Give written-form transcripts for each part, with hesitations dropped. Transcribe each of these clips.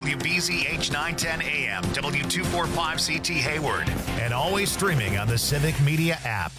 WBZ H910 AM, W245CT Hayward, and always streaming on the Civic Media app.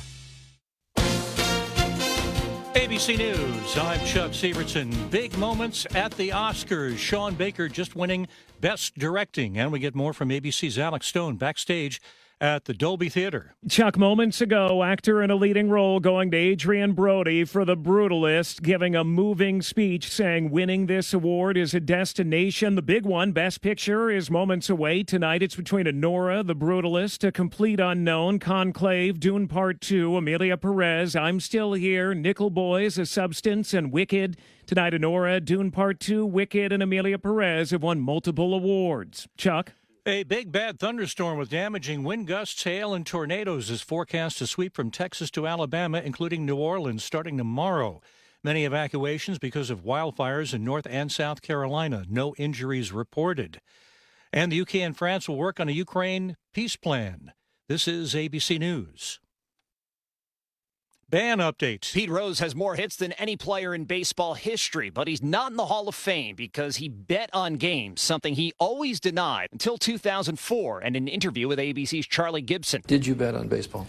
ABC News, I'm Chuck Severson. Big moments at the Oscars. Sean Baker just winning Best Directing. And we get more from ABC's Alex Stone backstage at the Dolby Theater. Chuck, moments ago, actor in a leading role going to Adrian Brody for The Brutalist, giving a moving speech saying winning this award is a destination. The big one, Best Picture, is moments away. Tonight it's between Anora, The Brutalist, A Complete Unknown, Conclave, Dune Part 2, Amelia Perez, I'm Still Here, Nickel Boys, A Substance, and Wicked. Tonight, Anora, Dune Part 2, Wicked, and Amelia Perez have won multiple awards. Chuck? A big bad thunderstorm with damaging wind gusts, hail, and tornadoes is forecast to sweep from Texas to Alabama, including New Orleans, starting tomorrow. Many evacuations because of wildfires in North and South Carolina. No injuries reported. And the UK and France will work on a Ukraine peace plan. This is ABC News. Band updates. Pete Rose has more hits than any player in baseball history, but he's not in the Hall of Fame because he bet on games, something he always denied until 2004 and an interview with ABC's Charlie Gibson. Did you bet on baseball?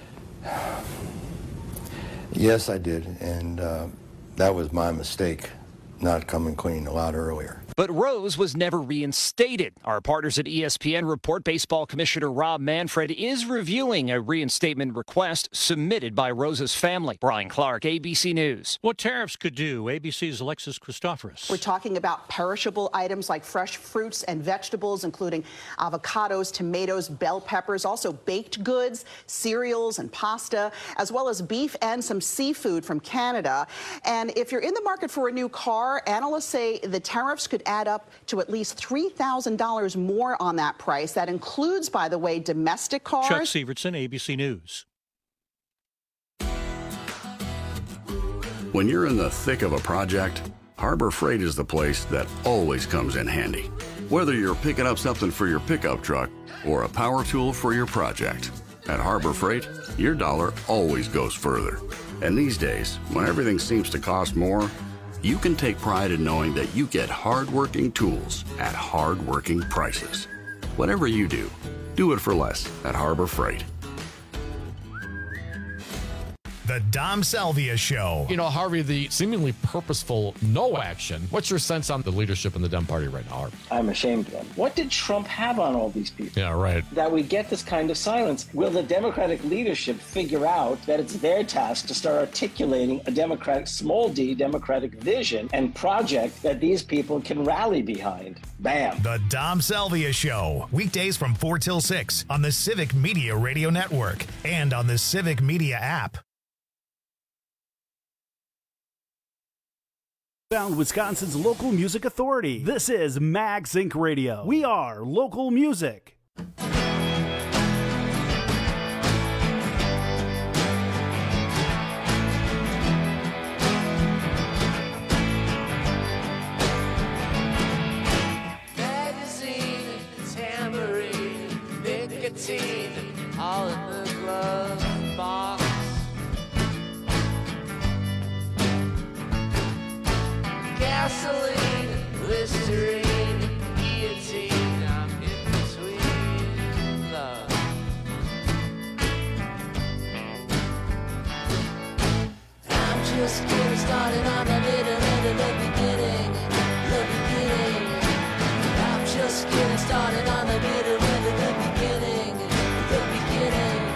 Yes, I did, and that was my mistake, not coming clean a lot earlier. But Rose was never reinstated. Our partners at ESPN report Baseball Commissioner Rob Manfred is reviewing a reinstatement request submitted by Rose's family. Brian Clark, ABC News. What tariffs could do? ABC's Alexis Christoforous. We're talking about perishable items like fresh fruits and vegetables, including avocados, tomatoes, bell peppers, also baked goods, cereals and pasta, as well as beef and some seafood from Canada. And if you're in the market for a new car, analysts say the tariffs could add up to at least $3,000 more on that price. That includes, by the way, domestic cars. Chuck Severson, ABC News. When you're in the thick of a project, Harbor Freight is the place that always comes in handy. Whether you're picking up something for your pickup truck or a power tool for your project, at Harbor Freight, your dollar always goes further. And these days, when everything seems to cost more, you can take pride in knowing that you get hard-working tools at hard-working prices. Whatever you do, do it for less at Harbor Freight. The Dom Salvia Show. You know, Harvey, the seemingly purposeful no action. What's your sense on the leadership in the Dem Party right now, Harvey? I'm ashamed of them. What did Trump have on all these people? Yeah, right. That we get this kind of silence. Will the Democratic leadership figure out that it's their task to start articulating a democratic, small d, democratic vision and project that these people can rally behind? Bam. The Dom Salvia Show. Weekdays from 4 till 6 on the Civic Media Radio Network and on the Civic Media app. Found Wisconsin's local music authority. This is Mag Zinc Radio. We are local music. Magazine, tambourine, nicotine, all in the glove box. Gasoline, Listerine, guillotine, I'm in between love. I'm just getting started on the middle of the beginning, the beginning. I'm just getting started on the middle of the beginning, the beginning.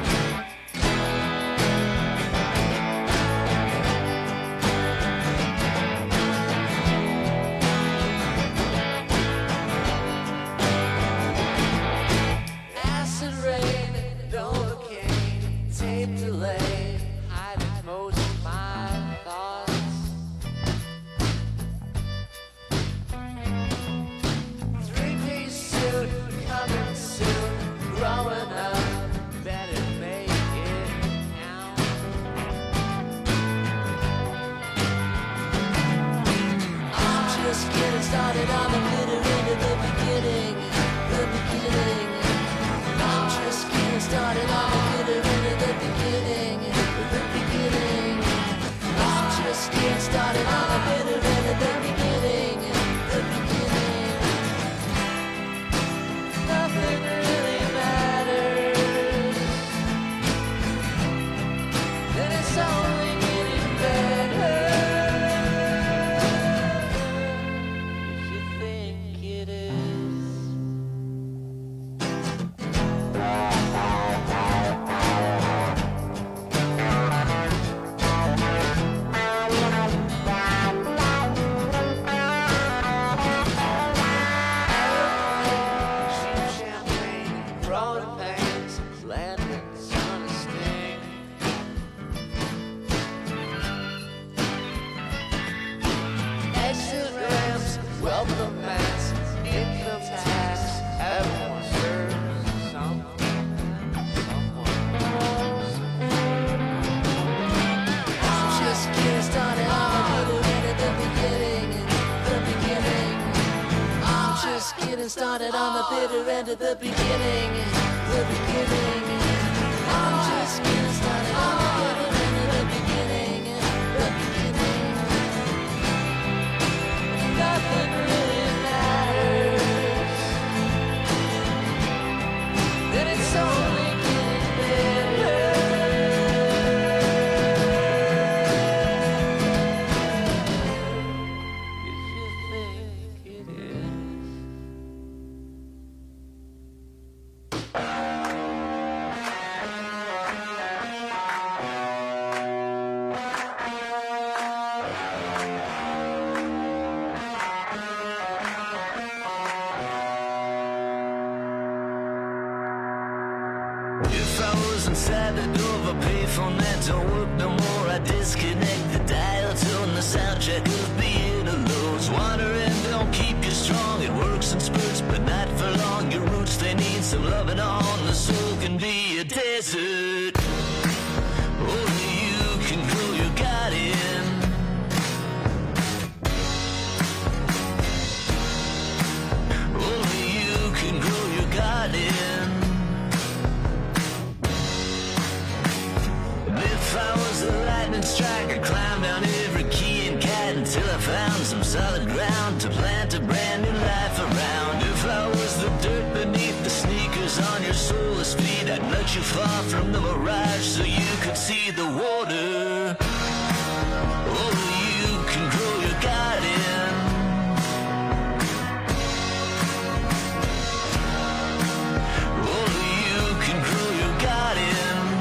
started on the bitter end of the beginning. The beginning. I'm just getting started on the bitter end of the beginning. The beginning. Nothing really matters. Then it's only getting better. If I was inside the door of a payphone that don't work no more, I disconnect the dial, turn the soundtrack of the interludes. Wandering don't keep you strong, it works in spurts, but not for long. Your roots, they need some loving on. The soul can be a desert. Only you can grow your garden. Only you can grow your garden. If I was a lightning strike, I'd climb down every key and cat until I found some solid ground to plant a brand new life around. If I was the dirt beneath the sneakers on your soulless feet, I'd nudge you far from the mirage so you could see the water. Only you can grow your garden. Only you can grow your garden.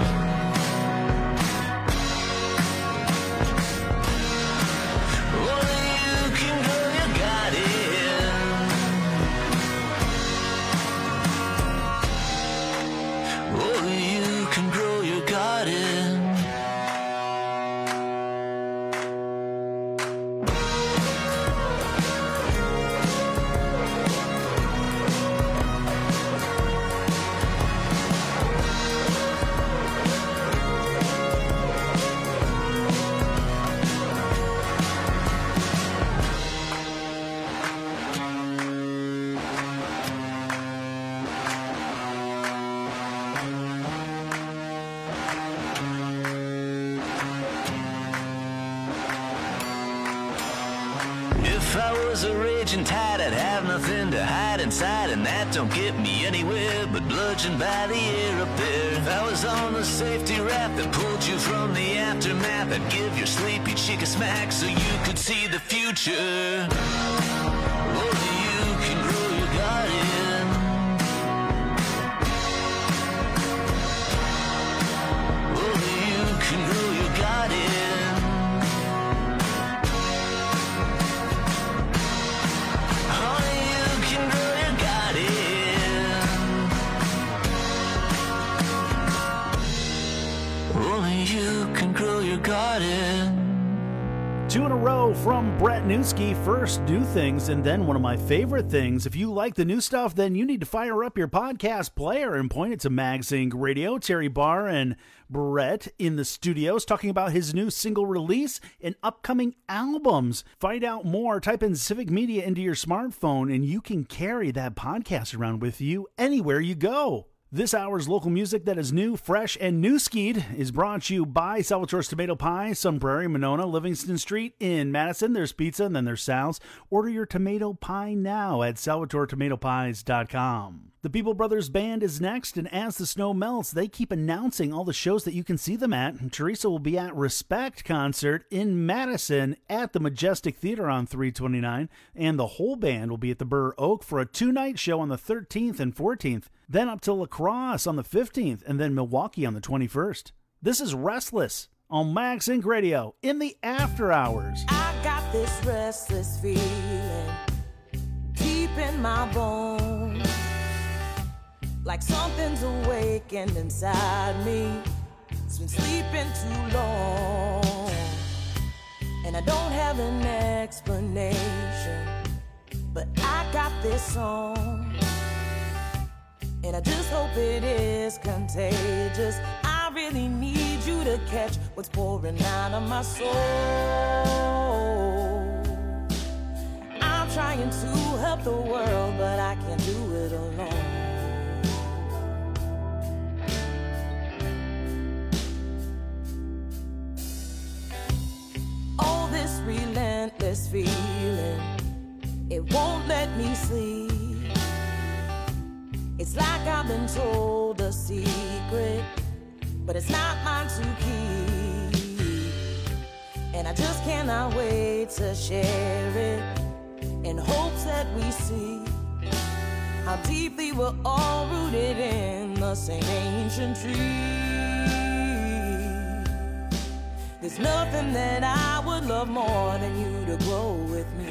If I was a raging tide, I'd have nothing to hide inside, and that don't get me anywhere but bludgeoned by the air up there. If I was on the safety raft that pulled you from the aftermath, I'd give your sleepy chick a smack so you could see the future. Only you can grow your garden. Only you can grow your garden. Garden. 2 in a row from Brett Newski. First, new things, and then one of my favorite things. If you like the new stuff, then you need to fire up your podcast player and point it to MagZinc Radio. Terry Barr and Brett in the studios talking about his new single release and upcoming albums. Find out more. Type in Civic Media into your smartphone, and you can carry that podcast around with you anywhere you go. This hour's local music that is new, fresh, and new-skied is brought to you by Salvatore's Tomato Pie, Sun Prairie, Monona, Livingston Street in Madison. There's pizza, and then there's Sal's. Order your tomato pie now at SalvatoreTomatoPies.com. The People Brothers Band is next, and as the snow melts, they keep announcing all the shows that you can see them at. Teresa will be at Respect Concert in Madison at the Majestic Theater on 3/29, and the whole band will be at the Burr Oak for a 2-night show on the 13th and 14th, then up to La Crosse on the 15th, and then Milwaukee on the 21st. This is Restless on MagZinc Radio in the After Hours. I got this restless feeling deep in my bones, like something's awakened inside me. It's been sleeping too long, and I don't have an explanation, but I got this song, and I just hope it is contagious. I really need you to catch what's pouring out of my soul. I'm trying to help the world, but I can't do it alone. Oh, this relentless feeling, it won't let me sleep. It's like I've been told a secret, but it's not mine to keep. And I just cannot wait to share it, in hopes that we see how deeply we're all rooted in the same ancient tree. There's nothing that I would love more than you to grow with me.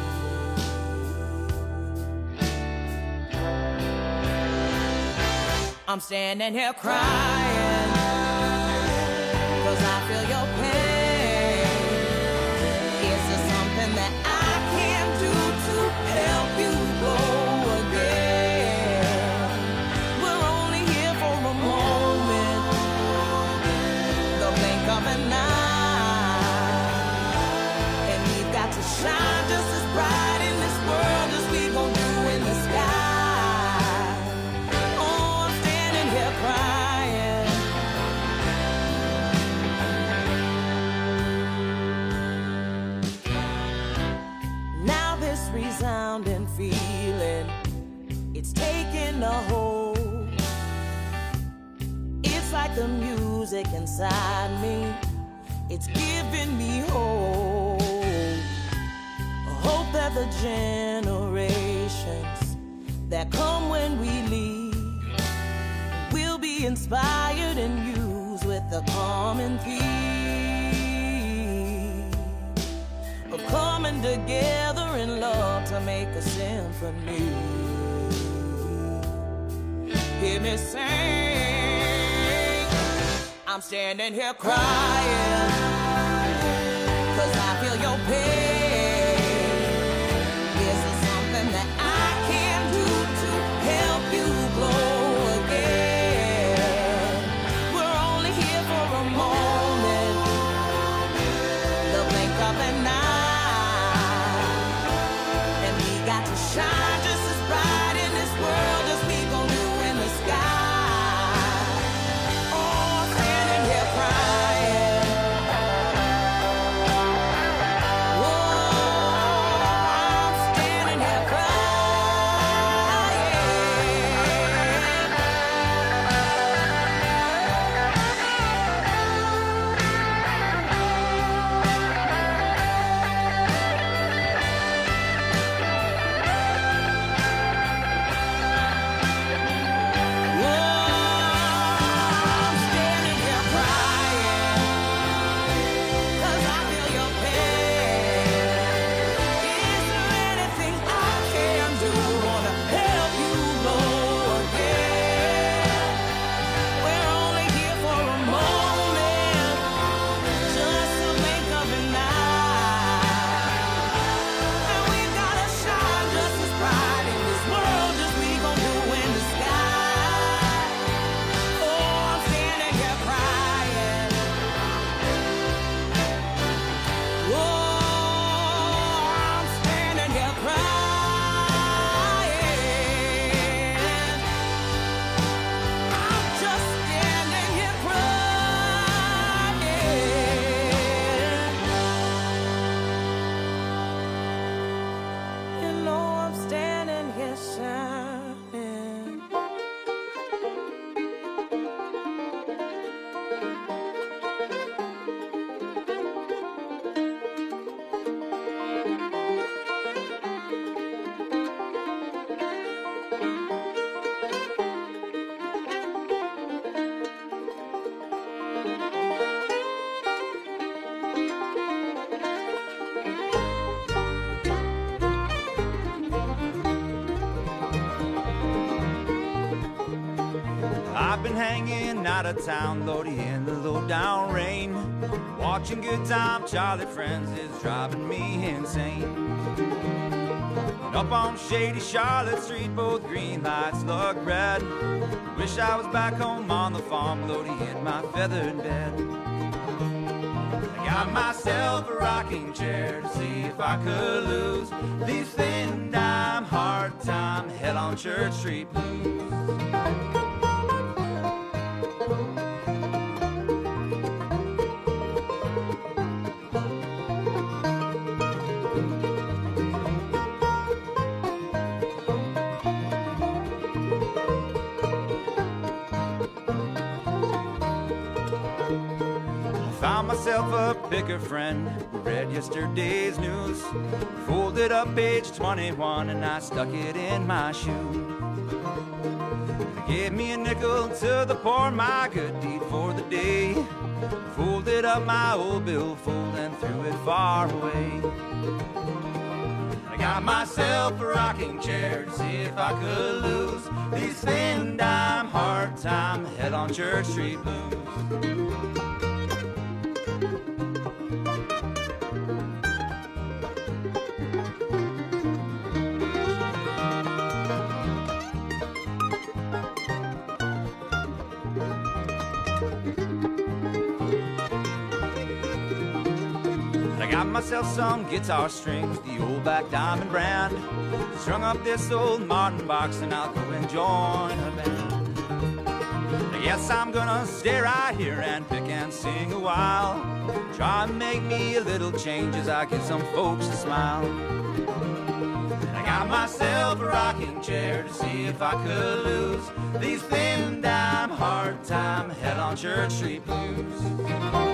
I'm standing here crying, 'cause I feel your pain. Is there something that I can do to help you grow again? We're only here for a moment, the blink of an eye, and we've got to shine just as bright in this world as we gon' do in the sky. Resounding feeling, it's taking a hold. It's like the music inside me, it's giving me hope. Hope that the generations that come when we leave will be inspired and used with the common theme of coming together in love to make a symphony. Hear me sing. I'm standing here crying, 'cause I feel your pain. Is there something that I can do to help you grow again? We're only here for a moment, the blink of an eye. Shine just as bright in this world as we gon' do in the sky. Oh, I'm standing here crying. Oh, I'm standing here I've been hanging out of town, Lodi, in the low-down rain. Watching Good Time Charlie Friends is driving me insane. And up on shady Charlotte Street, both green lights look red. Wish I was back home on the farm, Lodi, in my feathered bed. I got myself a rocking chair to see if I could lose these thin dime, hard time, hell on Church Street blues. Found myself a picker friend who read yesterday's news, folded up page 21 and I stuck it in my shoe. They gave me a nickel to the poor, my good deed for the day. Folded up my old billfold and threw it far away. I got myself a rocking chair to see if I could lose these thin dime, hard time, hell on Church Street blues. Got myself some guitar strings, the old Black Diamond brand. Strung up this old Martin box and I'll go and join a band. I guess I'm gonna stay right here and pick and sing a while. Try and make me a little change as I give some folks a smile. I got myself a rocking chair to see if I could lose these thin dime, hard time, hell on Church Street blues.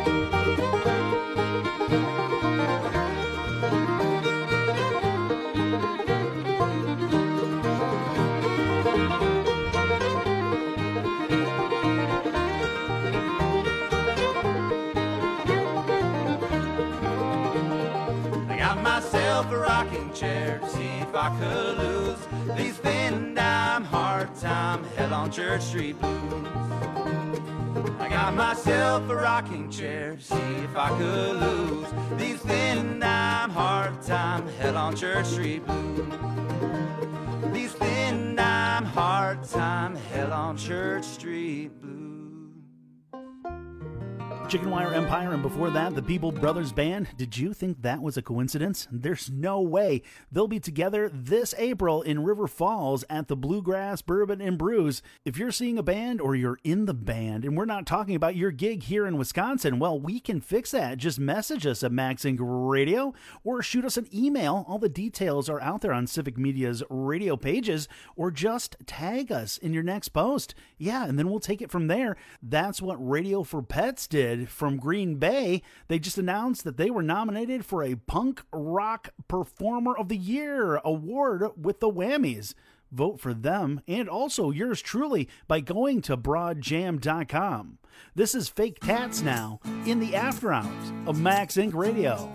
A rocking chair to see if I could lose these thin dime, hard time, hell on Church Street blues. I got myself a rocking chair to see if I could lose these thin dime, hard time, hell on Church Street blues. These thin dime, hard time, hell on Church Street blues. Chicken Wire Empire, and before that, the People Brothers Band. Did you think that was a coincidence? There's no way. They'll be together this April in River Falls at the Bluegrass Bourbon and Brews. If you're seeing a band or you're in the band and we're not talking about your gig here in Wisconsin, well, we can fix that. Just message us at MaxInc Radio or shoot us an email. All the details are out there on Civic Media's radio pages, or just tag us in your next post. Yeah, and then we'll take it from there. That's what Radio for Pets did from Green Bay. They just announced that they were nominated for a Punk Rock Performer of the Year award with the Whammies. Vote for them and also yours truly by going to broadjam.com. This is Fake Tats now in the after hours of Max Inc. Radio.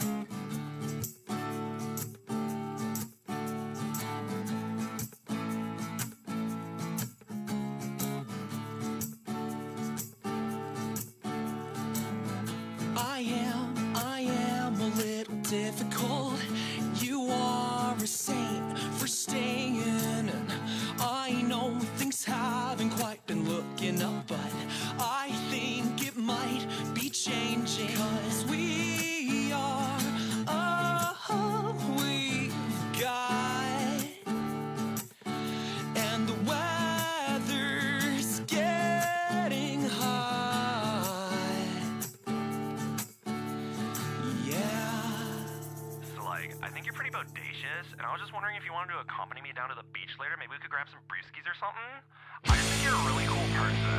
I am a little difficult. You are a saint for staying. And I know things haven't quite been looking up, but I think it might be changing. 'Cause we are all we've got, and the weather's getting hot. I think you're pretty bodacious, and I was just wondering if you wanted to accompany me down to the beach later. Maybe we could grab some brewskis or something. I just think you're a really cool person.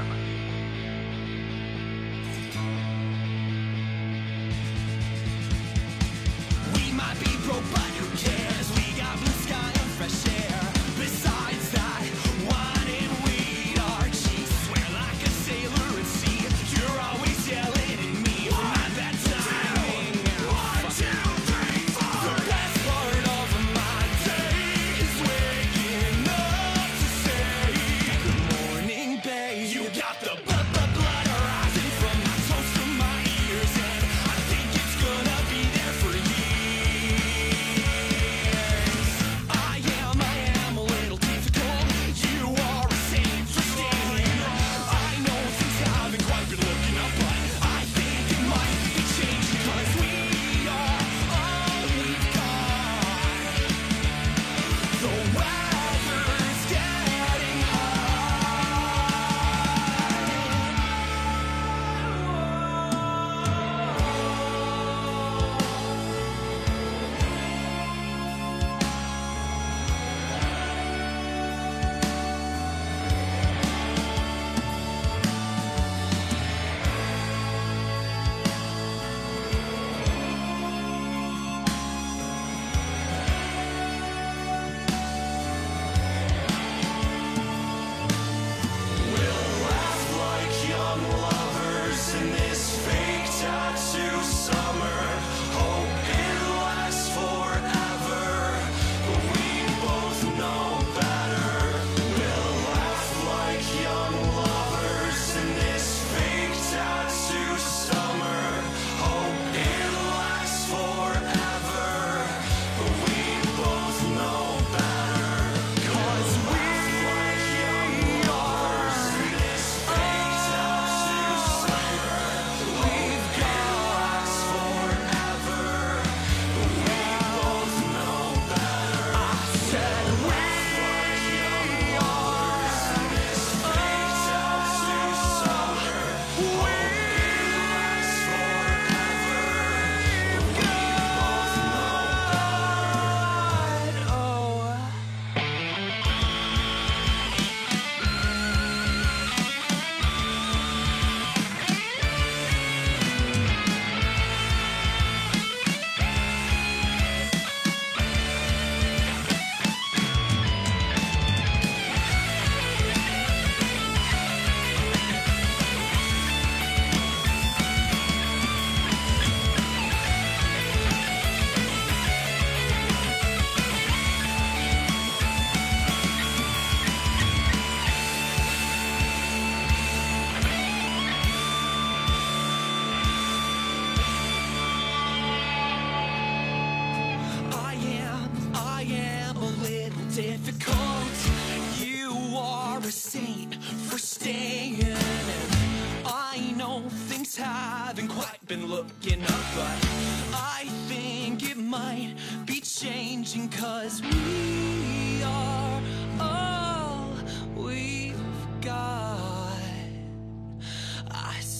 We might be broke, but who cares? We got blue sky and fresh air. Besides that, wine and weed are cheap. Swear like a sailor at sea. You're always yelling at me for my bad timing. 1, 2, 3, 4. The best part of my day is waking up to say good morning, babe. You got the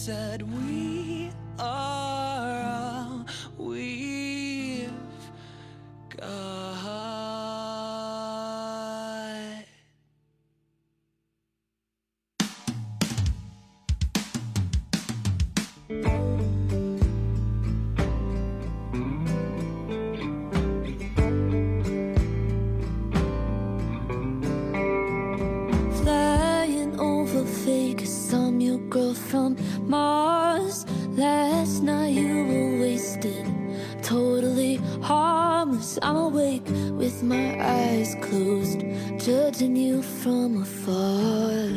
said we are all we've got. Flying over Vegas, I'm your girl from Mars. Last night you were wasted, totally harmless. I'm awake with my eyes closed, judging you from afar.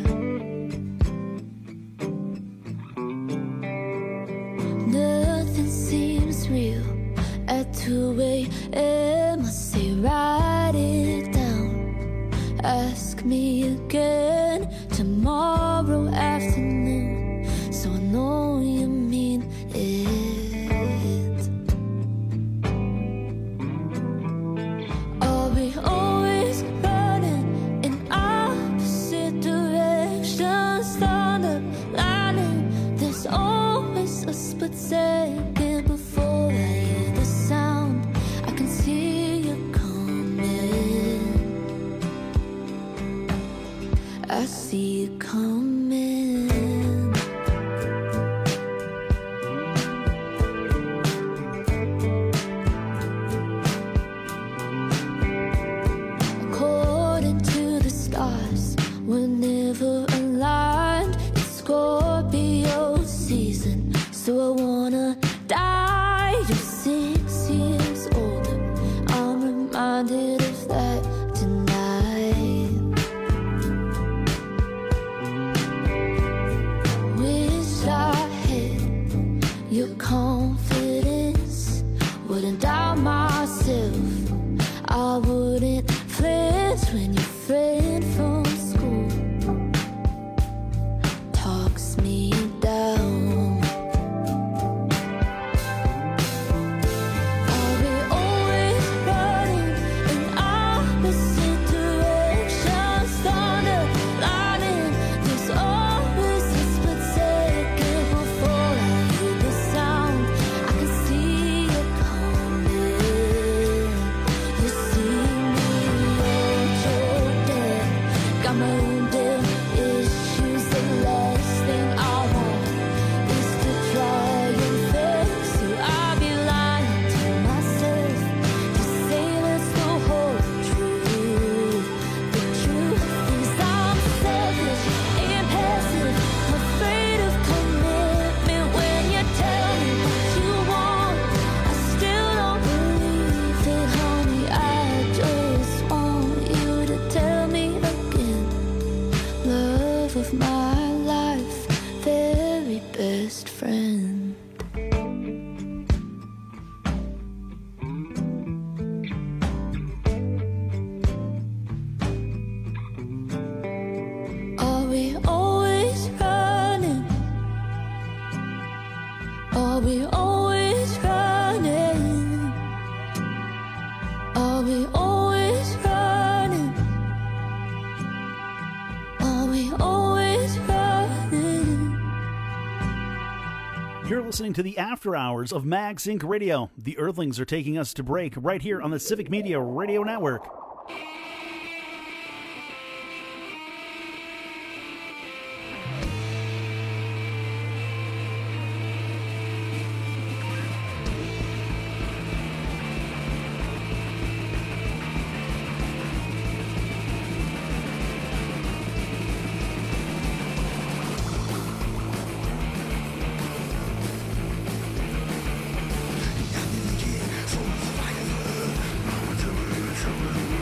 Nothing seems real at 2 a.m. I say write it down, ask me again tomorrow afternoon, so I know you mean it. Are we always running in opposite directions? Thunder, lightning, there's always a split second before I hear the sound. I can see you coming, I see you coming. According to the stars, we're never aligned. It's Scorpio season, so I wanna die. You're 6 years older, I'm reminded of that tonight. Wish I had your confidence, wouldn't doubt myself, I wouldn't flinch when your friend from school talks me down. Are we always running in opposite directions? Thunder, lightning, there's always a split second before I hear the sound. I can see you coming. You see me all choked up, got my own damn issues. The last thing I want is to try and fix you. I'd be lying to myself to say that's the whole truth. The truth is I'm selfish and passive, afraid of commitment. When you tell me what you want, I still don't believe it, honey. I just want you to tell me again. Love of my life, very best friend. Are we always running? Are we always running? Are we always running? Are we always running? You're listening to the After Hours of Mag Sync Radio. The Earthlings are taking us to break right here on the Civic Media Radio Network. From the fire,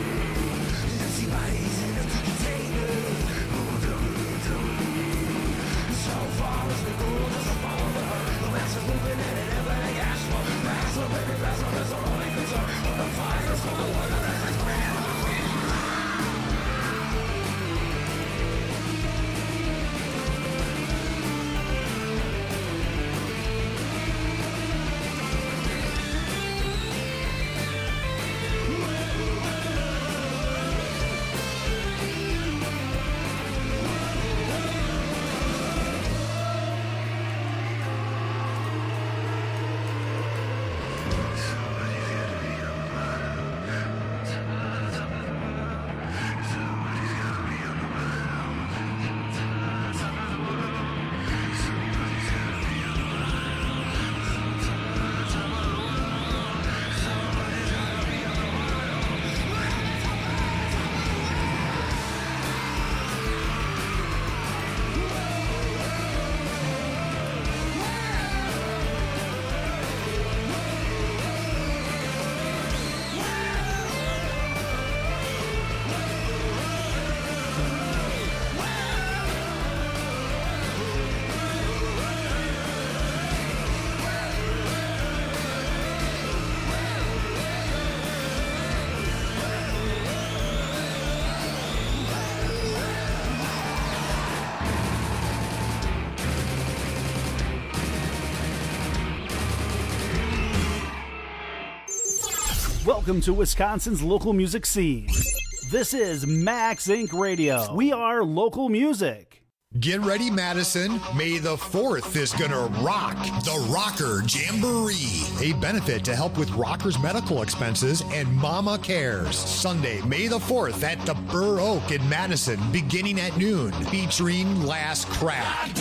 Welcome to Wisconsin's local music scene. This is Max Inc. Radio. We are local music. Get ready, Madison. May the 4th is gonna rock the Rocker Jamboree, a benefit to help with rockers' medical expenses and Mama Cares. Sunday, May the 4th at the Burr Oak in Madison, beginning at noon, featuring Last Craft,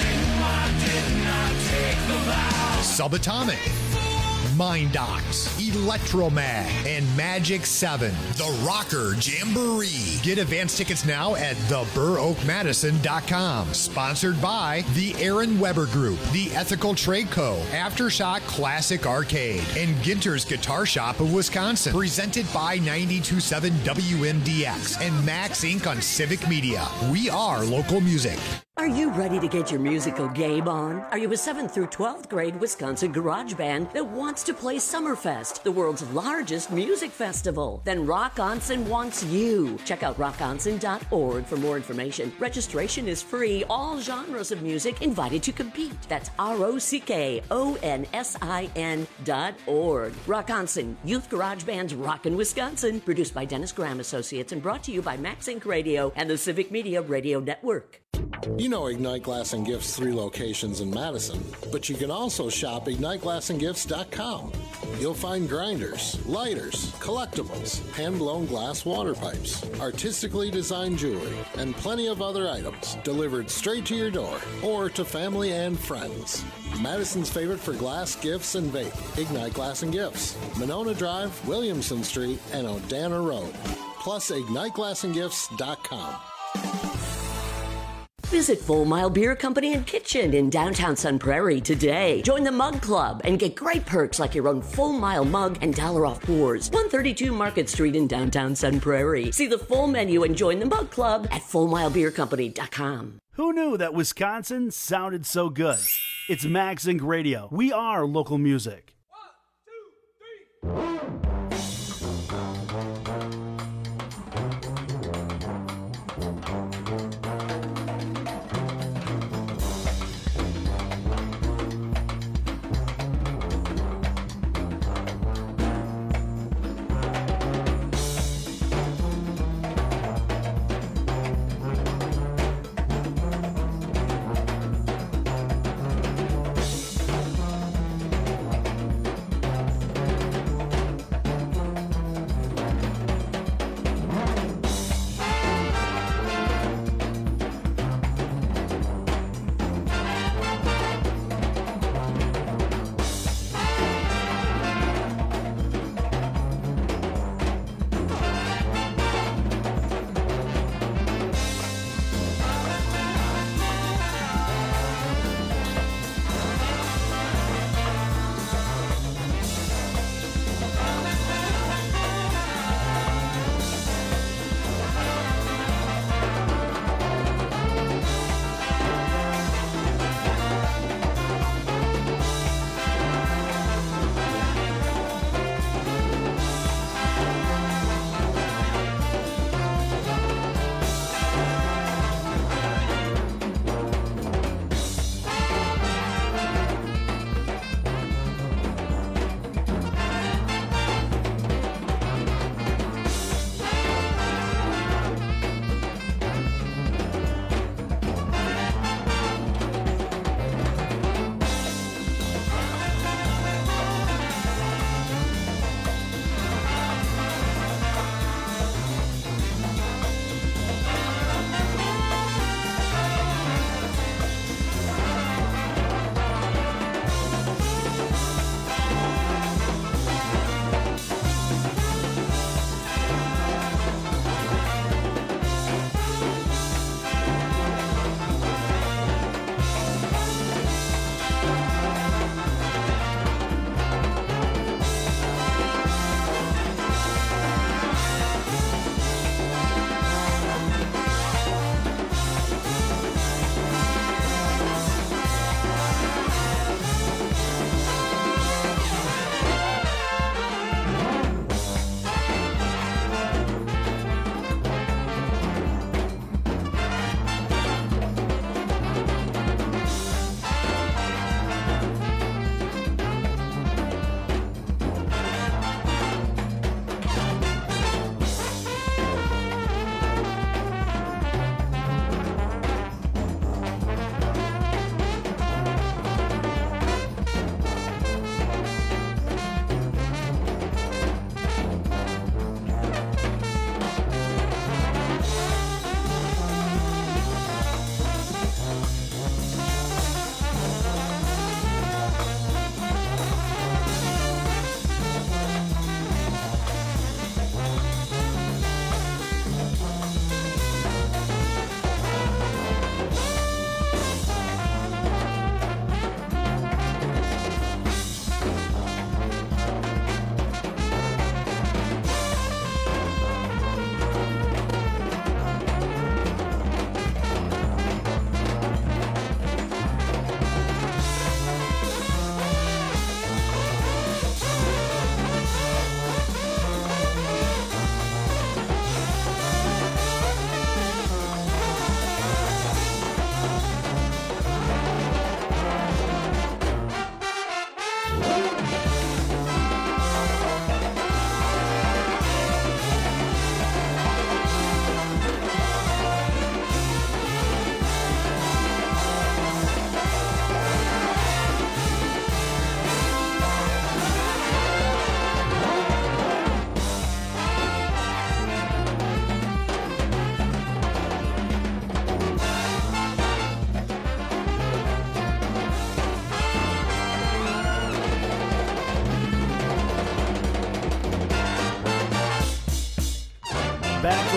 Subatomic, Mind Docs, Electromag, and Magic 7. The Rocker Jamboree. Get advance tickets now at theburroakmadison.com. Sponsored by the Aaron Weber Group, the Ethical Trade Co., Aftershock Classic Arcade, and Ginter's Guitar Shop of Wisconsin. Presented by 92.7 WMDX and Max Inc. on Civic Media. We are local music. Are you ready to get your musical game on? Are you a 7th through 12th grade Wisconsin garage band that wants to play Summerfest, the world's largest music festival? Then Rock Onsen wants you. Check out rockonsen.org for more information. Registration is free. All genres of music invited to compete. That's ROCKONSIN.org. Rock Onsen, Youth Garage Band's Rockin' Wisconsin. Produced by Dennis Graham Associates and brought to you by Max Inc. Radio and the Civic Media Radio Network. You know Ignite Glass and Gifts' 3 locations in Madison, but you can also shop IgniteGlassandGifts.com. You'll find grinders, lighters, collectibles, hand-blown glass water pipes, artistically designed jewelry, and plenty of other items delivered straight to your door or to family and friends. Madison's favorite for glass, gifts, and vape, Ignite Glass and Gifts, Monona Drive, Williamson Street, and Odana Road. Plus, IgniteGlassandGifts.com. Visit Full Mile Beer Company and Kitchen in downtown Sun Prairie today. Join the Mug Club and get great perks like your own Full Mile mug and $1 off pours. 132 Market Street in downtown Sun Prairie. See the full menu and join the Mug Club at FullMileBeerCompany.com. Who knew that Wisconsin sounded so good? It's Max Inc. Radio. We are local music. 1, 2, 3.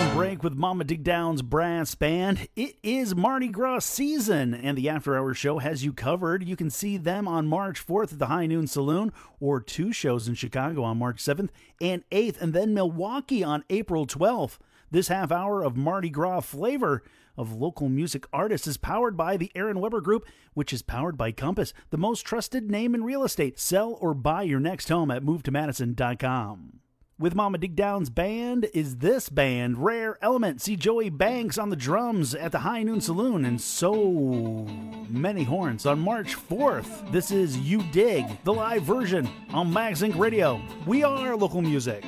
welcome break with Mama Dig Down's brass band. It is Mardi Gras season, and the After Hours show has you covered. You can see them on March 4th at the High Noon Saloon, or 2 shows in Chicago on March 7th and 8th, and then Milwaukee on April 12th. This half hour of Mardi Gras flavor of local music artists is powered by the Aaron Weber Group, which is powered by Compass, the most trusted name in real estate. Sell or buy your next home at MoveToMadison.com. With Mama Dig Down's band is this band, Rare Element. See Joey Banks on the drums at the High Noon Saloon, and so many horns on March 4th. This is You Dig, the live version on Mags Inc. Radio. We are local music.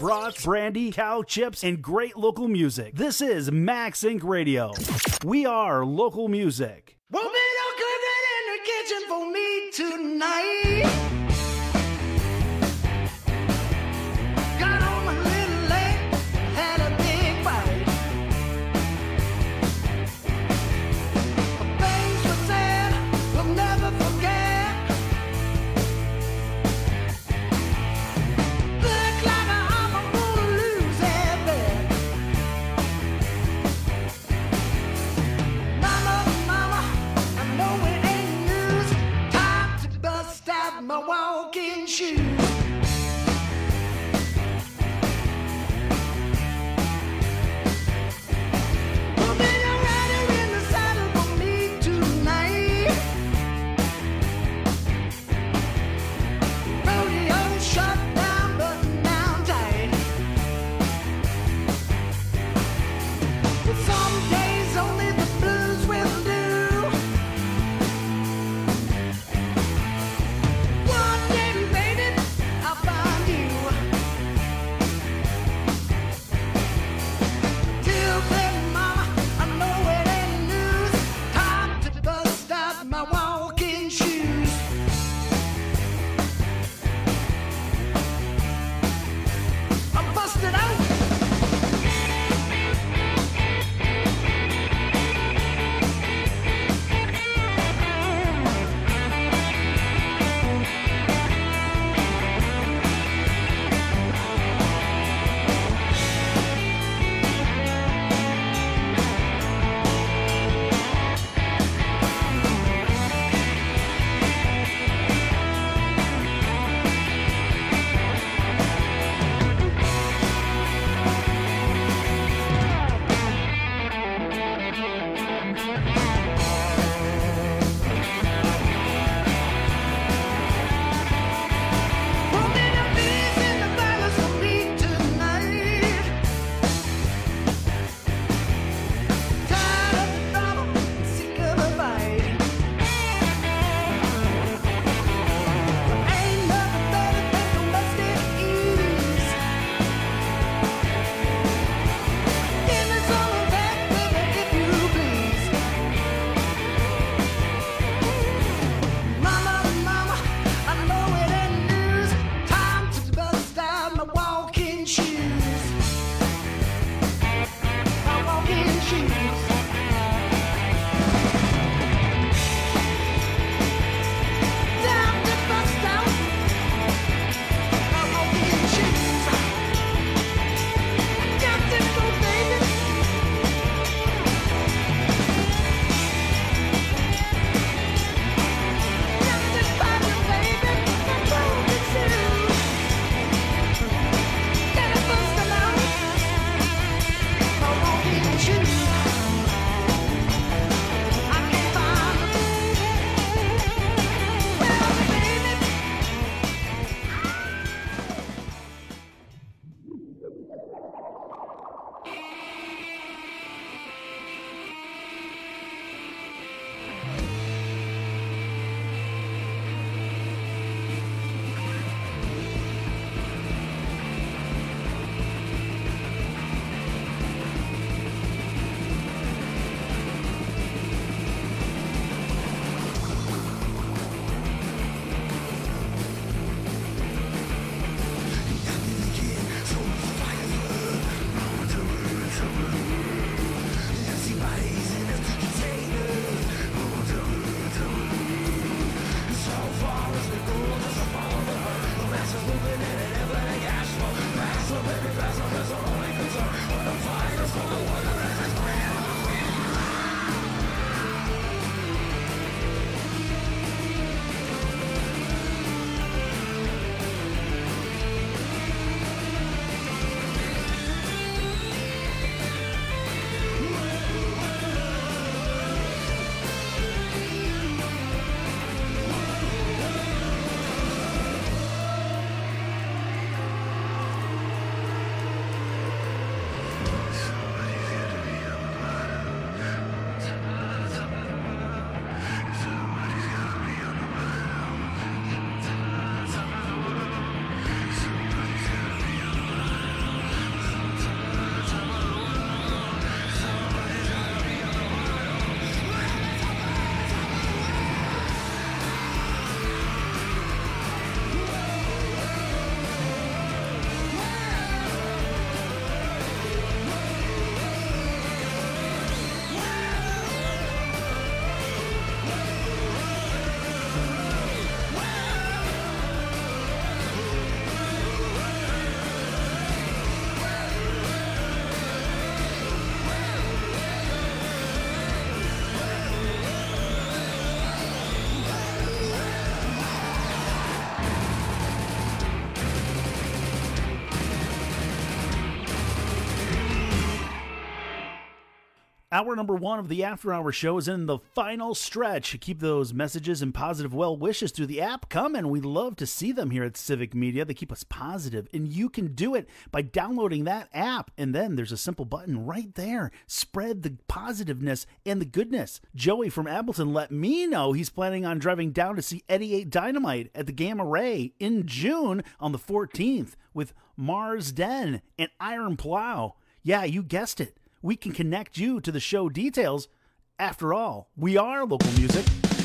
brats, brandy, cow chips, and great local music. This is Max Inc. Radio. We are local music. Won't be no cooking in the kitchen for me tonight. Got home a little late, had a big fight. Things were said, we'll never forget. Look like I'm gonna lose that bet. Mama, I know it ain't news. Time to bust out my walking shoes. Put me a rider in the saddle for me tonight. Rodeo shut down, button down tight. But some days only the blues will do. One day, baby, I'll Hour number 1 of the After Hour Show is in the final stretch. Keep those messages and positive well wishes through the app coming. We love to see them here at Civic Media. They keep us positive, and you can do it by downloading that app. And then there's a simple button right there. Spread the positiveness and the goodness. Joey from Appleton let me know he's planning on driving down to see 88 Dynamite at the Gamma Ray in June on the 14th with Mars Den and Iron Plow. Yeah, you guessed it. We can connect you to the show details. After all, we are local music.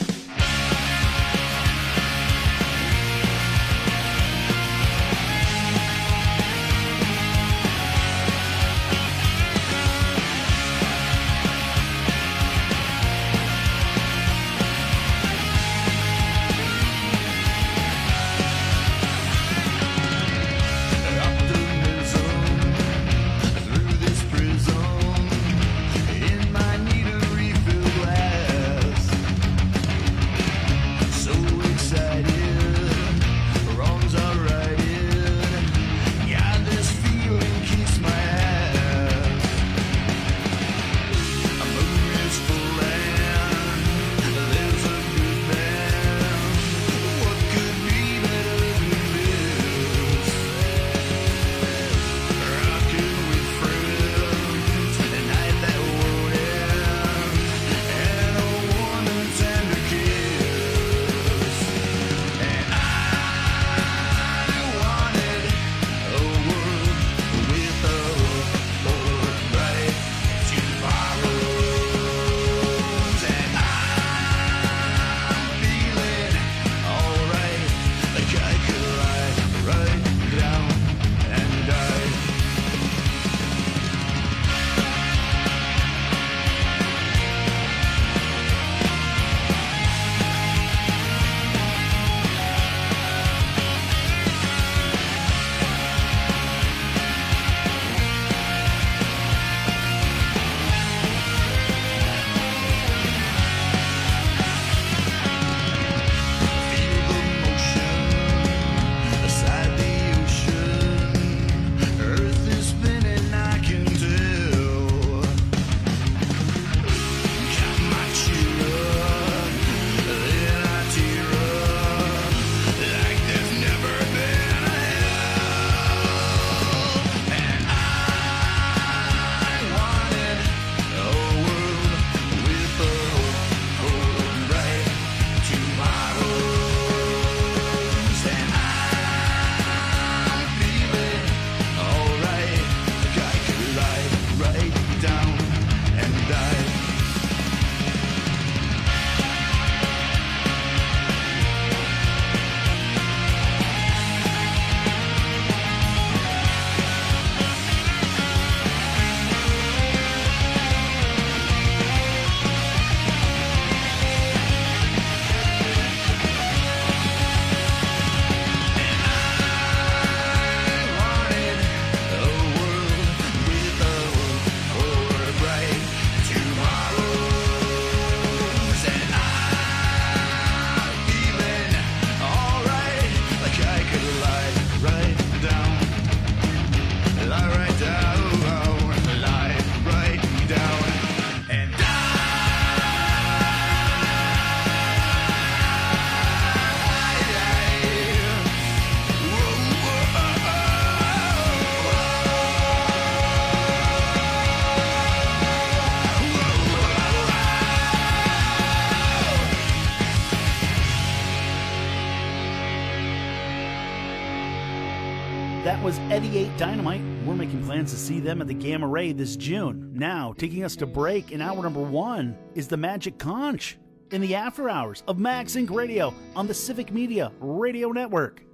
That was 88 Dynamite. We're making plans to see them at the Gamma Ray this June. Now, taking us to break in hour number 1 is the Magic Conch in the after hours of Max Inc. Radio on the Civic Media Radio Network.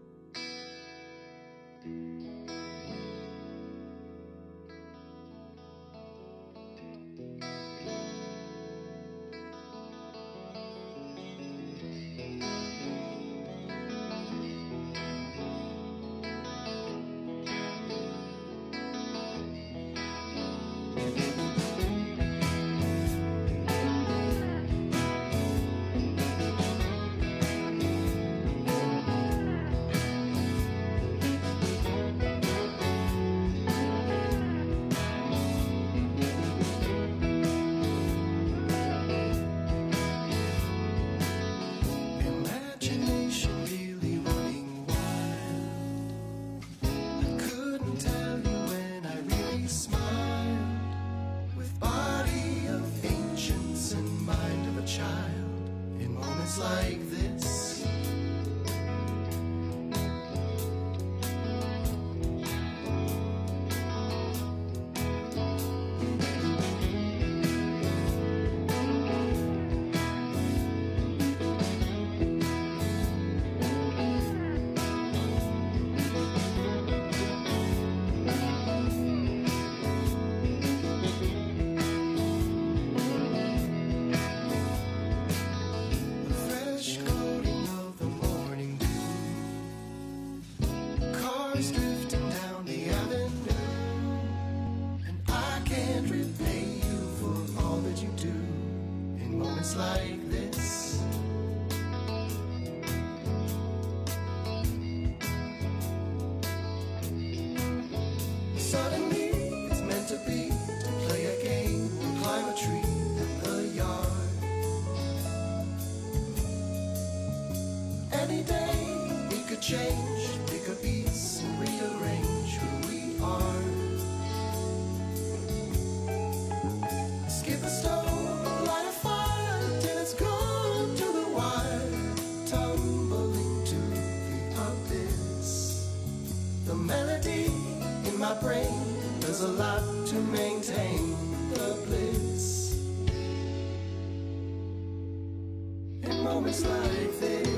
flowers drifting down the avenue, and I can't repay you for all that you do in moments like this. Suddenly it's meant to be, to play a game and climb a tree in the yard. Any day we could change, pick a piece and rearrange who we are. Skip a stone, light a fire till it's gone to the wire, tumbling to the abyss. The melody in my brain does a lot to maintain the bliss. In moments like this.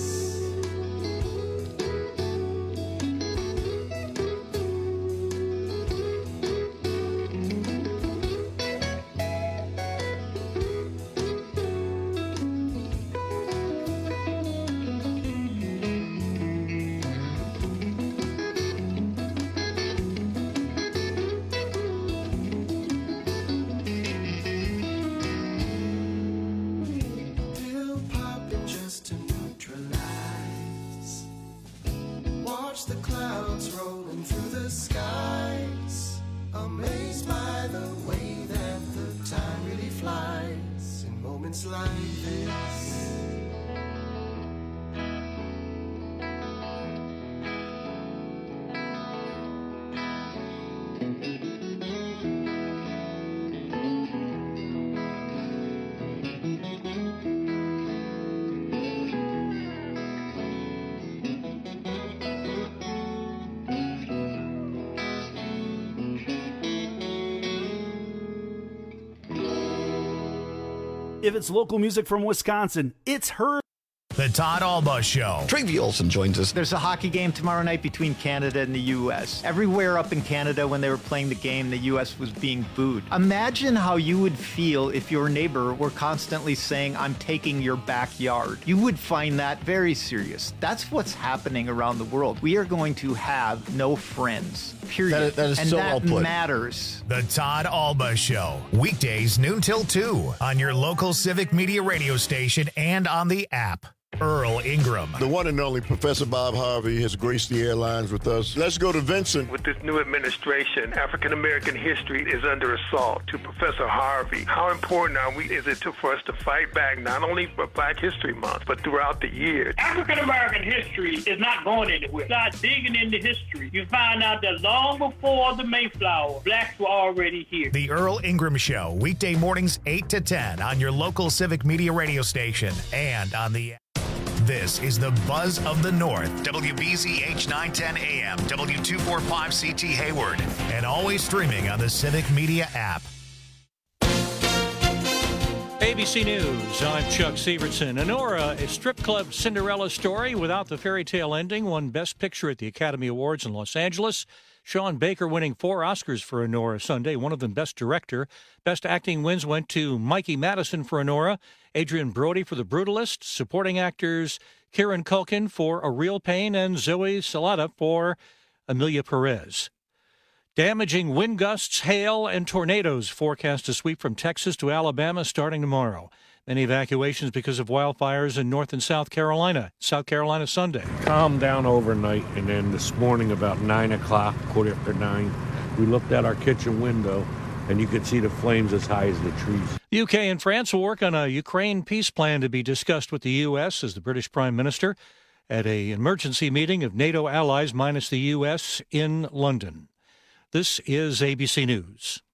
Pill popping just to neutralize. Watch the clouds rolling through the skies. Amazed by the way that the time really flies in moments like this. If it's local music from Wisconsin, it's heard. The Todd Alba Show. Travie Olson joins us. There's a hockey game tomorrow night between Canada and the U.S. Everywhere up in Canada when they were playing the game, the U.S. was being booed. Imagine how you would feel if your neighbor were constantly saying, "I'm taking your backyard." You would find that very serious. That's what's happening around the world. We are going to have no friends, period. That is and so that well put. matters. The Todd Alba Show. Weekdays noon till 2 on your local Civic Media radio station and on the app. Earl Ingram. The one and only Professor Bob Harvey has graced the airlines with us. Let's go to Vincent. With this new administration, African-American history is under assault. To Professor Harvey, how important is it for us to fight back, not only for Black History Month, but throughout the year? African-American history is not going anywhere. Start digging into history. You find out that long before the Mayflower, blacks were already here. The Earl Ingram Show, weekday mornings 8 to 10 on your local Civic Media radio station and on the app. This is the Buzz of the North, WBZH 910 AM, W245 CT Hayward, and always streaming on the Civic Media app. ABC News, I'm Chuck Severson. Honora, a strip club Cinderella story without the fairy tale ending, won Best Picture at the Academy Awards in Los Angeles. Sean Baker winning 4 Oscars for Honora Sunday, one of them Best Director. Best Acting wins went to Mikey Madison for Honora, Adrian Brody for The Brutalist, supporting actors Kieran Culkin for A Real Pain, and Zoe Salata for Amelia Perez. Damaging wind gusts, hail, and tornadoes forecast to sweep from Texas to Alabama starting tomorrow. Many evacuations because of wildfires in North and South Carolina. South Carolina Sunday. Calmed down overnight, and then this morning about 9 o'clock, 9:15, we looked out our kitchen window, and you could see the flames as high as the trees. The UK and France will work on a Ukraine peace plan to be discussed with the U.S. as the British Prime Minister at an emergency meeting of NATO allies minus the U.S. in London. This is ABC News.